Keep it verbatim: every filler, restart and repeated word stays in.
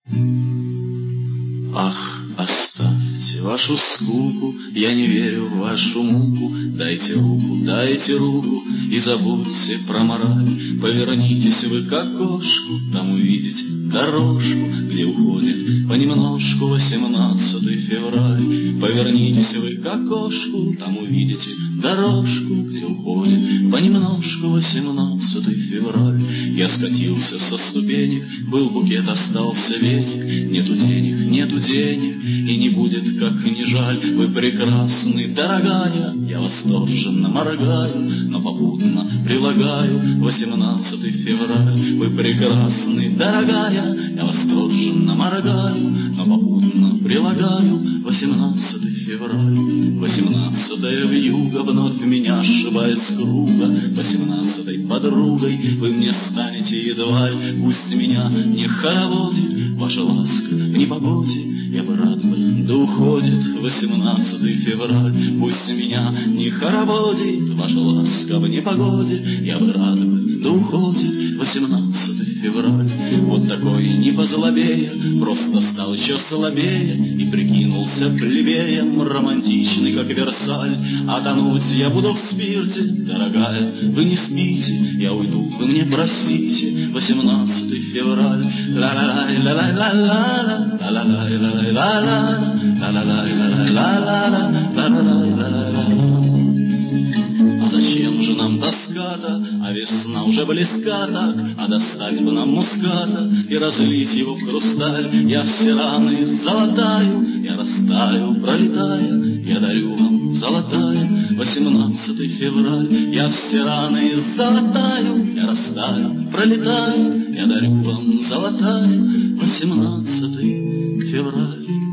Ах, оставьте вашу скуку, я не верю в вашу муку. Дайте руку, дайте руку и забудьте про мораль. Повернитесь вы к окошку, там увидите дорожку, где уходит понемножку восемнадцатый февраль. Повернитесь вы к окошку, там увидите дорожку, где уходит понемножку восемнадцатый февраль. Я скатился со ступенек, был букет, остался веник. Нету денег, нету денег, и не будет, как не жаль. Вы прекрасны, дорогая, я восторженно моргаю, но попутно прилагаю восемнадцатый февраль. Вы прекрасны, дорогая, я восторженно моргаю, но попутно прилагаю восемнадцатый февраль. Восемнадцатая вьюга вновь меня сшибает с круга. Восемнадцатой подругой вы мне станете едва ли. Пусть меня не хороводит ваша ласка в непогоде, я бы рад бы, да уходит восемнадцатый февраль. Пусть меня не хороводит ваша ласка в непогоде, я бы рад бы, да уходит восемнадцатый февраль. Вот такой не позлобея, просто стал еще слабее и прикинулся плебеем, романтичный, как Версаль. А тонуть я буду в спирте, дорогая, вы не спите, я уйду, вы мне простите, восемнадцатый февраль. Ла-ла-лай, ла-лай, ла-ла-ла, ла-ла-лай, ла-лай, ла-ла-ла, ла-ла-лай, ла-лай, ла-ла-ла, ла-ла-лай, ла-ла-ла. А зачем же нам тоска-то, а весна уже близка так, а достать бы нам муската и разлить его в хрусталь. Я все раны золотаю, я растаю, пролетая, я дарю вам золотая восемнадцатый февраль. Я все раны золотаю, я растаю, пролетаю, я дарю вам золотая восемнадцатый февраль.